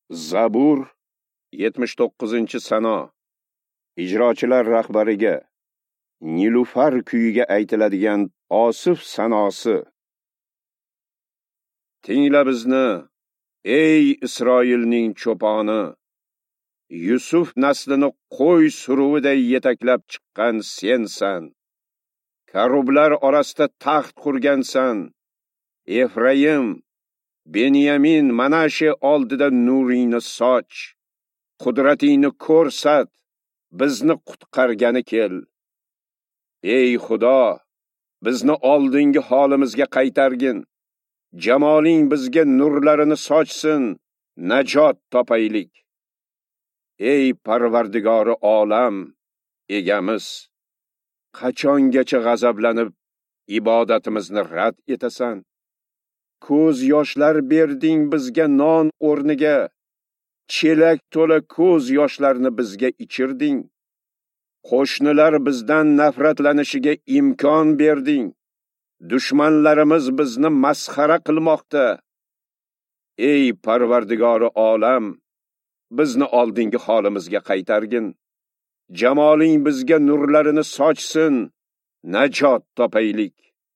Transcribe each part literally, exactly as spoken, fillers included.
Zabur yetmish to'qqizinchi Sano. Ijrochilar rahbariga Nilufar kuyiga aytiladigan osif sanosi. Tingla bizni, ey Isroilning cho'poni, Yusuf naslini qo'y suruviday yetaklab chiqqan sensan. Karublar orasida taxt qurgansan. Efraim, Benyamin, Manashe oldida nuringni soch. Qudratingni ko'rsat, bizni qutqargani kel. Ey Xudo, bizni oldingi holimizga qaytargin. Jamoling bizga nurlarini sochsin, najot topaylik. Ey Parvardigori olam, egamiz, qachongacha g'azablanib ibodatimizni rad etasan? Ko'z yoshlar berding bizga non o'rniga, chelak to'la ko'z yoshlarni bizga ichirding. Qo'shnilar bizdan nafratlanishiga imkon berding. Dushmanlarimiz bizni masxara qilmoqda. Ey Parvardigori olam, bizni oldingi holimizga qaytargin. Jamoling bizga nurlarini sochsin, najot topaylik.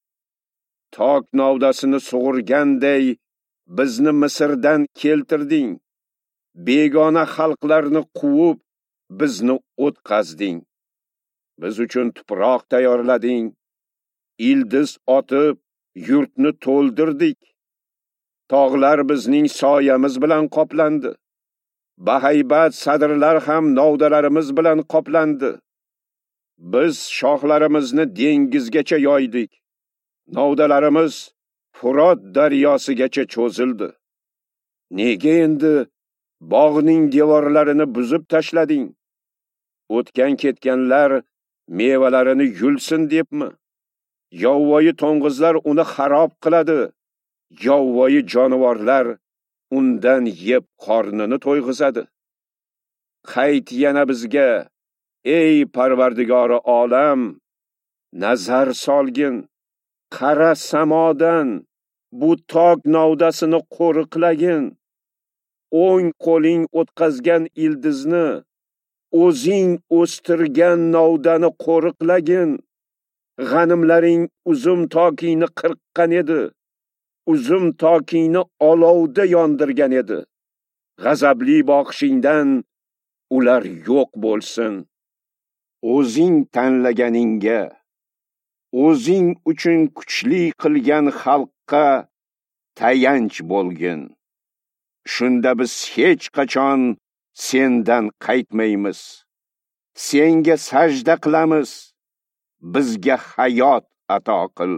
Tok novdasini sug'urganday bizni Misrdan keltirding. Begona xalqlarni quvib bizni o'tqazding. Biz uchun tuproq tayyorlading. Ildiz otib yurtni to'ldirdik. Tog'lar bizning soyamiz bilan qoplandi. Bahaybat sadrlar ham novdalarimiz bilan qoplandi. Biz shoxlarimizni dengizgacha yoydik. Novdalarimiz Furot daryosigacha cho'zildi. Nega endi bog'ning devorlarini buzib tashlading? O'tgan ketganlar mevalarini yulsin debmi? Yovvoyi to'ng'izlar uni xarob qiladi. Yovvoyi jonivorlar undan yeb qornini to'yg'izadi. Qayt yana bizga, ey Parvardigori olam, nazar solgin. Qara samodan bu tok novdasini qo'riqlagin. O'ng qo'ling o'tkazgan ildizni, o'zing o'stirgan novdani qo'riqlagin. G'animlaring uzum tokingni qirqqan edi. Uzum tokingni olovda yondirgan edi. G'azabli boqishingdan ular yo'q bo'lsin. O'zing tanlaganingga, o'zing uchun kuchli qilgan xalqqa tayanch bo'lgin. Shunda biz hech qachon sendan qaytmaymiz. Senga sajda qilamiz. Bizga hayot ato qil.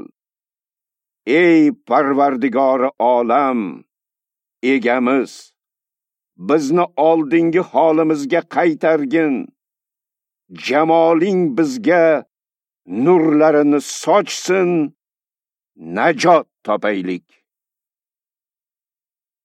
Ey Parvardigori olam, egamiz, bizni oldingi holimizga qaytargin. Jamoling bizga nurlarini sochsin, najot topaylik.